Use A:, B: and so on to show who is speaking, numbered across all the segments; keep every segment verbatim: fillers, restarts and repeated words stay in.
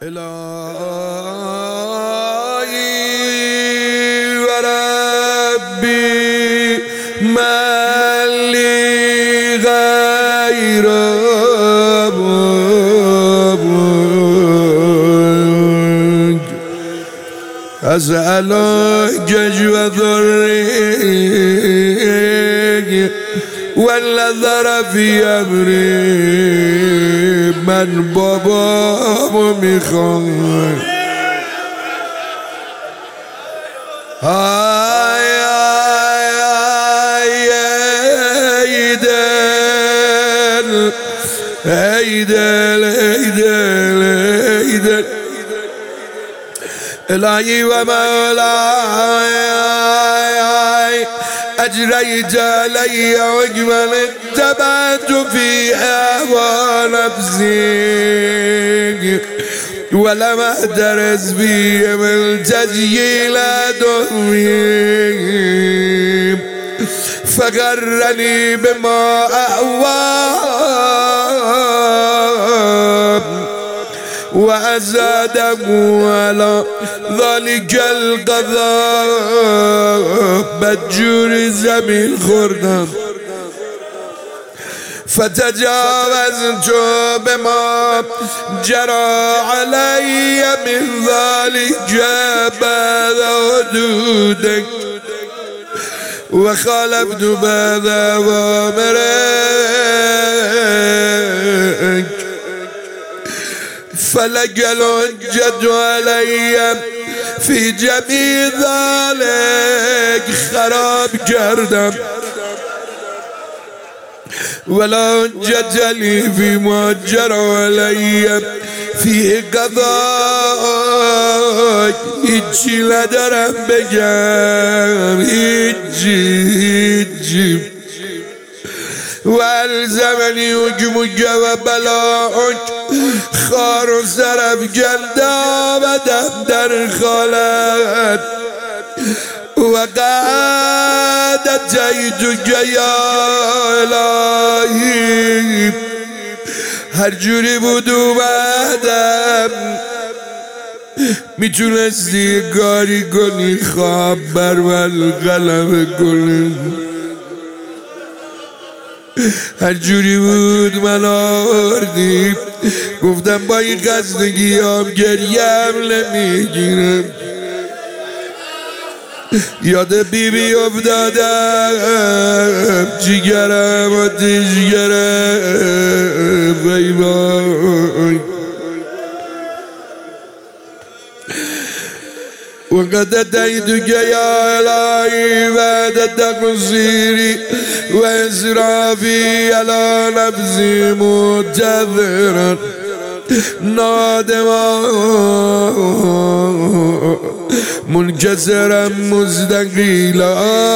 A: إلهي وربي ما لي غير أبوك أسألك جوا ذري والنظر في أمري من بابا میخوام های های ای دل ای دل ای دل ای دل الهی و مولاي أجريت علي عقبا اتبعت في هوى نفسي ولم أدرس في من تسجيل دمي فغرني بما أهوى وأزاده على ذلك القضاء بجور زمين خردم فتجاوزت بما جرى علي من ذلك بعد حدودك وخالفت بعد أوامرك فلك الحجة علي في جميع ذلك خراب کردم ولا حجة لي فيما جرى علي في قضاء هیچی ندارم بگم هیچی هیچی والزمني حكمك وبلاءك خار سرف جلدا بدم در خالت وقد أتيتك يا إلهي هر جوری بود اومدم میتونستی کاری کنی خواب بر من غلبه کنی هر جوری بود من آوردی گفتم با این خستگی هم گریم نمیگیرم یاد بی بی افتادم جیگرم آتیش گرم وای وای وقد أتيتك يا إلهي بعد تقصيري وإسرافي على نفسي متذرا نادما منكسرا مستقيلا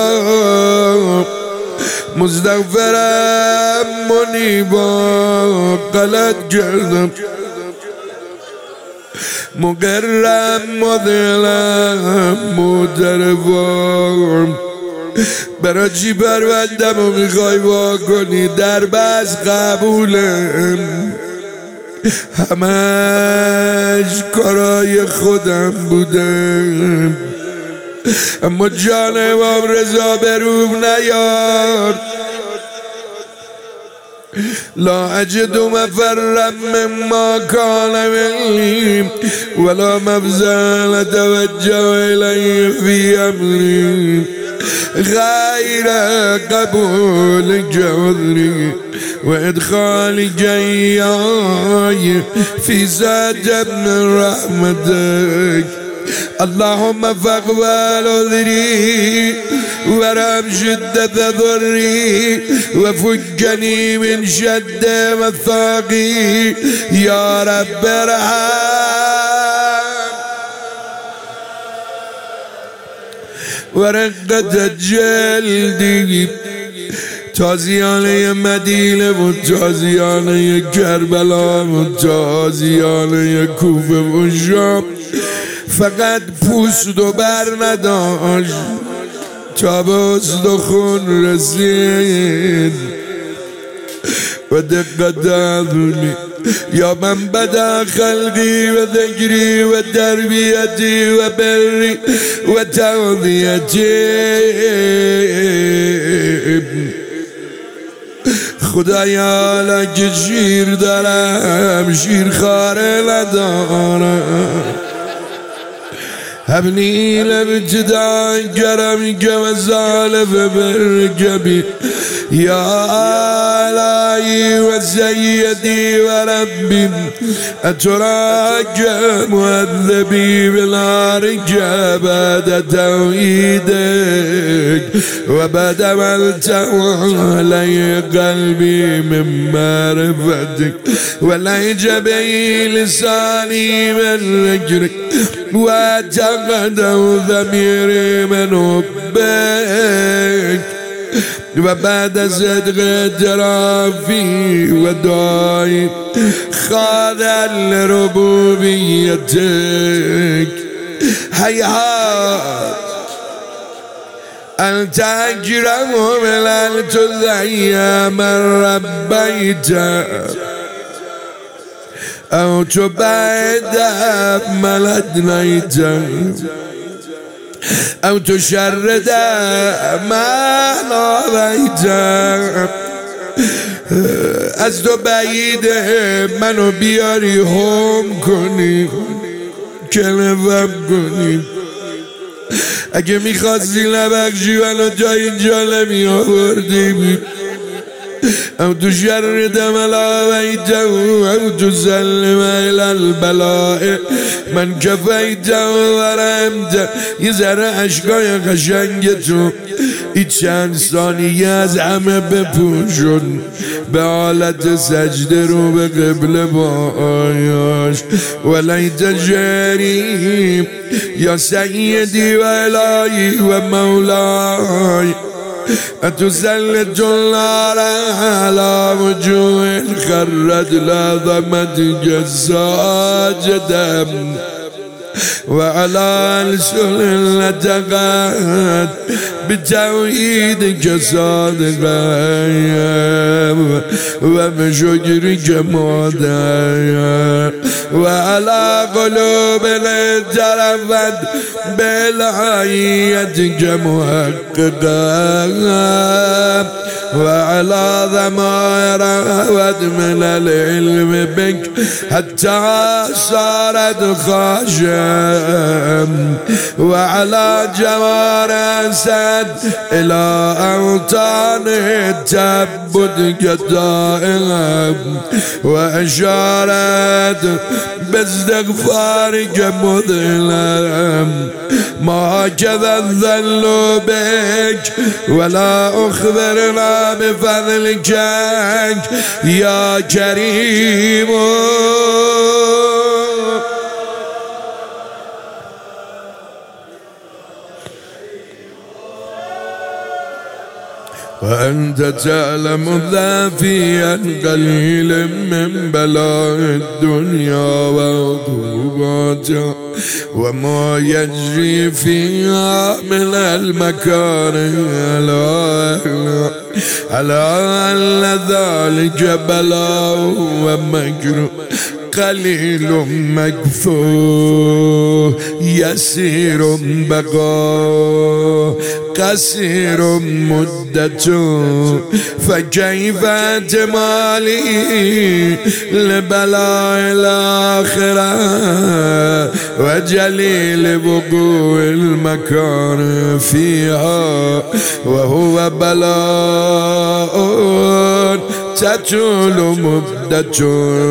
A: مستغفرا منيبا غلط کردم مقرم مذلم مترفم برای چی پروندم و میخوای واکنی در بس قبولم همش کارای خودم بودم اما جان امام رضا بروم نیار لا أجد مفرا مما كان مني ولا مفزع أتوجه إليه في أمري غير قبول عذري وإدخال جياي في زاد من رحمتك اللهم فاقبل عذري ورم شدة ضري وفجني من شد مثاقي يا رب ارحم ورقة جلدي تازیانه مدینه و تازیانه کربلا و تازیانه کوفه و شام فقط پوست و بر نداشت تا به استخون رسید و دقت عظمی يا من بدا خلقي وذكري وتربيتي وبري وتغذيتي خدایا لک شیر دارم شیر خاره ندارم هبني لابتداء كرمك وزالف بركبي يا آلائي وسيدي وربي أتراك مؤذبي بالنارك بعد توحيدك وبعد ملته علي قلبي من معرفتك وليج بي لساني من ذكرك وتغدوا ضميري من حبك وبعد صدق اعترافي ودعائي خاضع لربوبيتك هيهات أنت أكرم من أن تضيع من ربيته أو تبعد من أدنيته أو تشرد ما نويته از تو بعید منو بیاری هم کنی کلفم کنی اگه میخواستی نبخشی منو تا اینجا نمی آوردی أو تشرد ملاويته أو تسلم إلى البلاء من كفيته ورحمته يزرع عشقای قشنگتو هیچ چند ثانیه از همه بپوشون به حالت سجده رو به قبله با آیاش ولیت شعری یا سیدی و الهی و مولای أتسلط النار على وجوه خرت لظمتك ساجدا وعلى ألسن لتقات بتوحيدك صادقا وبشكرك مودعا وعلى قلوبنا ترفت بلعيتك محققا وعلى ضمائر من العلم بك حتى صارت خاشعا وعلى جوار أسد إلى أوطان تعبدك دائما وأشارت باستغفارك مذلا ما كذا الذل بك ولا أخبرنا بفضلك يا كريم وأنت تعلم ذا في قليل من بلاء الدنيا وعقوباتها وما يجري فيها من المكاره على على أن ذلك بلاء ومكر قليل مكفور يسير بقاء قصير مدته فكيف احتمالي لبلاء الآخرة وجليل وقوع المكان فيها وهو بلاء تطول مدته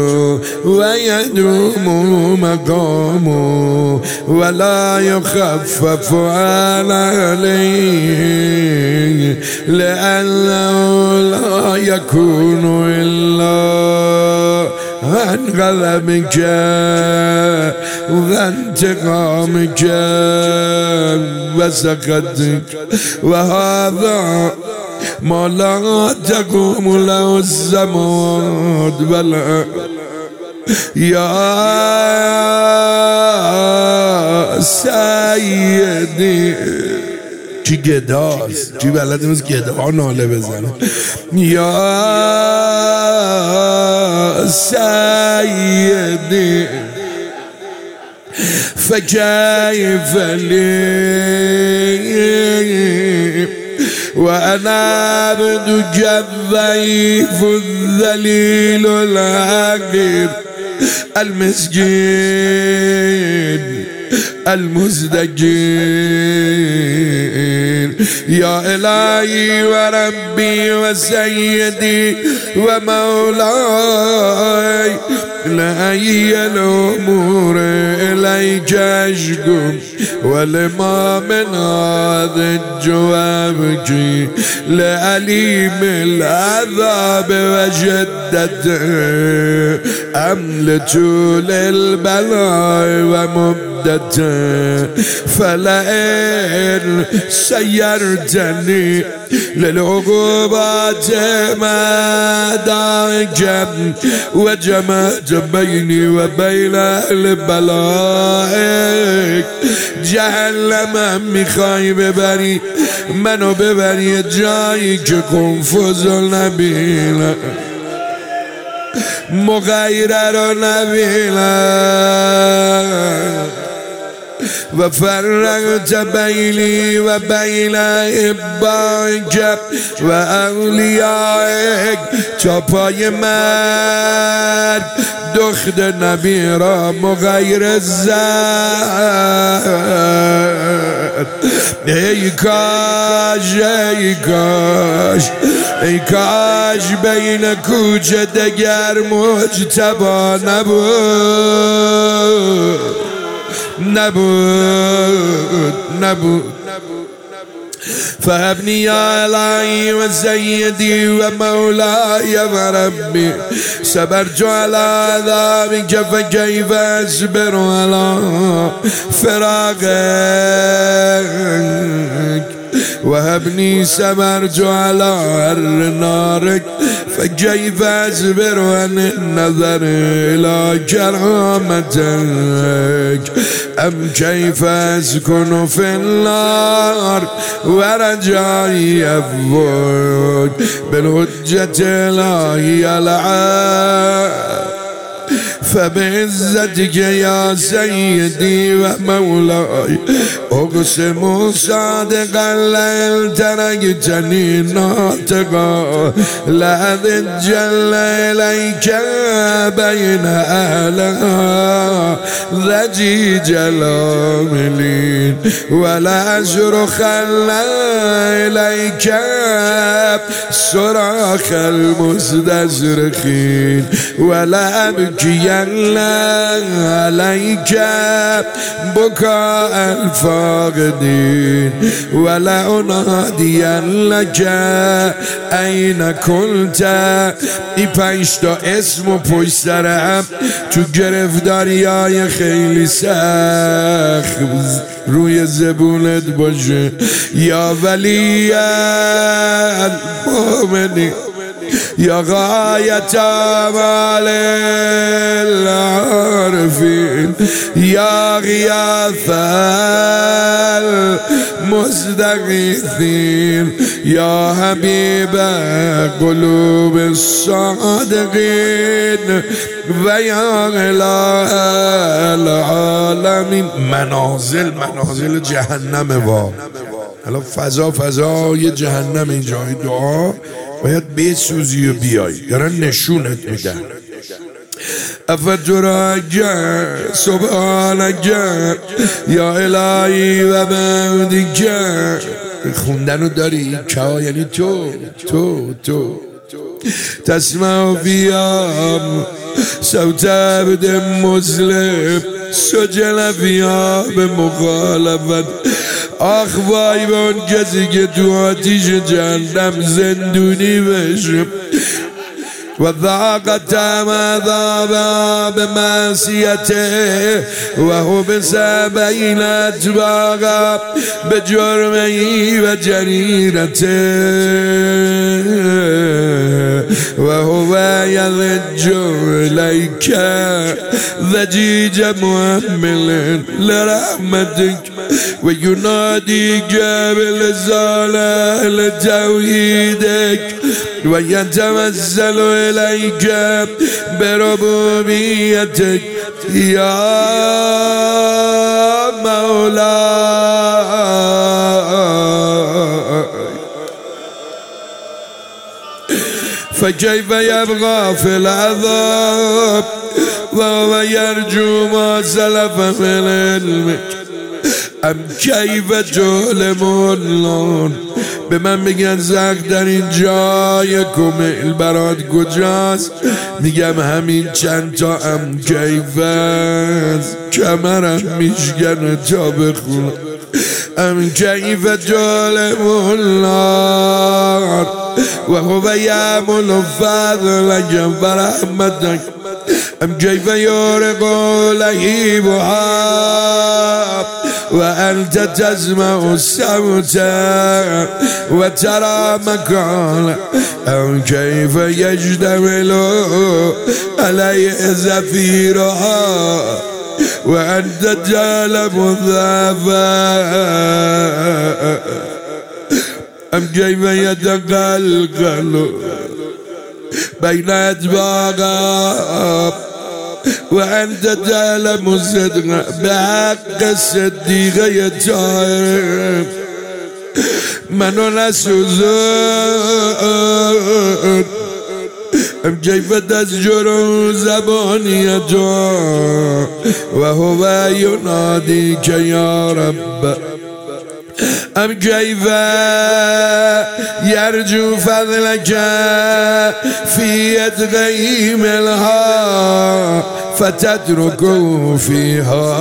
A: ويدوم مقامه ولا يخفف عليه لأنه لا يكون إلا عن غضبك وانتقامك وسخطك وهذا ما لا تقوم له السماوات ولا يا سيدي کی گداست؟ کی بلد نیست گدا ناله بزنه؟ یا سیدی فكيف لي وأنا عبدك الضعيف الذليل الحقير المسكين المزدجر يا إلهي وربي وسيدي ومولاي إلهي الأمور إليك أشكو ولما من هذا الجواب لأليم العذاب وشدته أملة للبلاء ومبدته فلئن سيرتني للعقوبات ما دعك وجمعت بيني وبين البلاء جهنم میخوای ببری منو ببری جایی که کنفوز نبینم مغیره رو نبینم و فرقت بینی و بین احبابک و اولیائک تا پای مرگ دخت نبی را مغیر زد. ای کاش ای کاش ای کاش بین کوچه دگر مجتبا نبود نبود نبود فهبني يا إلهي وسيدي ومولاي وربي صبرت على عذابك فكيف أصبر على فراقك وهبني صبرت على حر نارك فكيف أصبر عن النظر إلى كرامتك أم كيف أسكن في النار ورجائي يفوت بالحجة إلهي العاد فبعزتك يا سيدي ومولاي أقسم صادقا لئن تركتني ناطقا لأذجل إليك بين أهلها ذجي جلاملين ولا أصرخن إليك صراخ المستزرخين ولا أبكي عليك بكاء الفاقدين ولا أنادي لك أين كنت. این پنج تا اسم و پشت سرم تو گرفتاریای خیلی سخت روی زبونت باشه. یا ولی المؤمنین يا غاية آمال العارفين يا غياث المستغيثين يا حبيب قلوب الصادقين ويا إله العالمين. منازل منازل جهنم وا الان فضا فضا یه جهنم اینجای دعا باید بسوزی و بیای دارن نشونت میدن. افتراک سبحانک یا الهی و بودک خوندنو داری که یعنی تو تو تو تسمع فیام صوت عبد مسلم سجل فیام مخالفت. آخ وای به اون کسی که تو آتیش جهنم زندونی بشه و ذاق طعم عذابها بمعصیته و حبس بین اتباعها بجرمه و جریرته و هو یلج الیک ضجیج محمل لرحمتک ويناديك بلسان أهل توحيدك ويتوسل إليك بربوبيتك يا مولاي. فكيف يبغى في العذاب وهو يرجو ما سلف من علمك؟ ام کیف جهلمون به من میگن زخ در این جای کمیل برات کجاست؟ میگم همین چند تا ام کیف است، کمرم میشکنه تا بخونم. ام کیف جهلمون و هو یعمل فضلک و رحمتک ام کیف یارق لهیبها وأنت تسمع الصوت وترى مكان أو كيف يجتمل عليه زفيرها وأنت تعلم الذابا أم كيف يتقلقل بين أتباعها وأنت تعلم الصدق بحق الصديق يتعرف من نسوزون ام كيف تزجر زبانيته وهو يناديك يا رب ام كيف يرجو فضلك في تغيم الها فتتركه فيها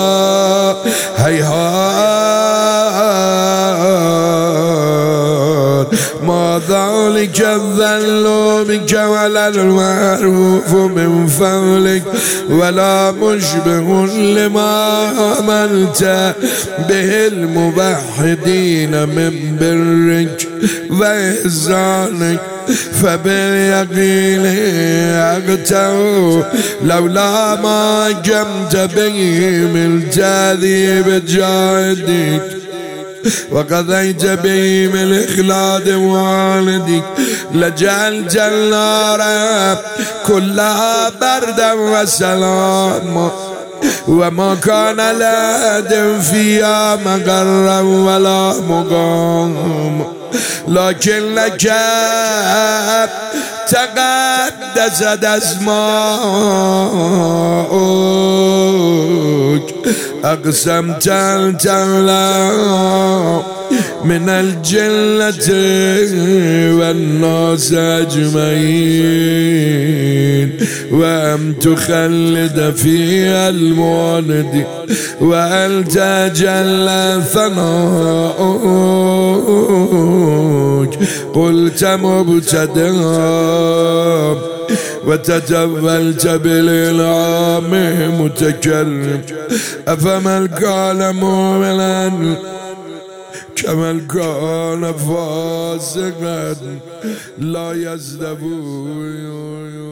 A: هيهات ما ذلك الذل منك ولا المعروف من فضلك ولا مشبه لما عملت به الموحدين من برك وإحسانك فباليقين أقتوا لولا ما قمت به من تهذيب جاهدك وقضيت به من إخلاد والدك لجعلت النار كلها بردا وسلاما وما كان لأحد فيها مقرا ولا مقام لكنك تقدست أسماؤك أقسمت أن تولى من الجنة والناس أجمعين وأن تخلد فيها المولد وأن تجلى ثناؤك قلت مبتدأ وتجولت بالإنعام متكرم أفمن كان مؤمنا كمن كان فاسقا لا يستوون.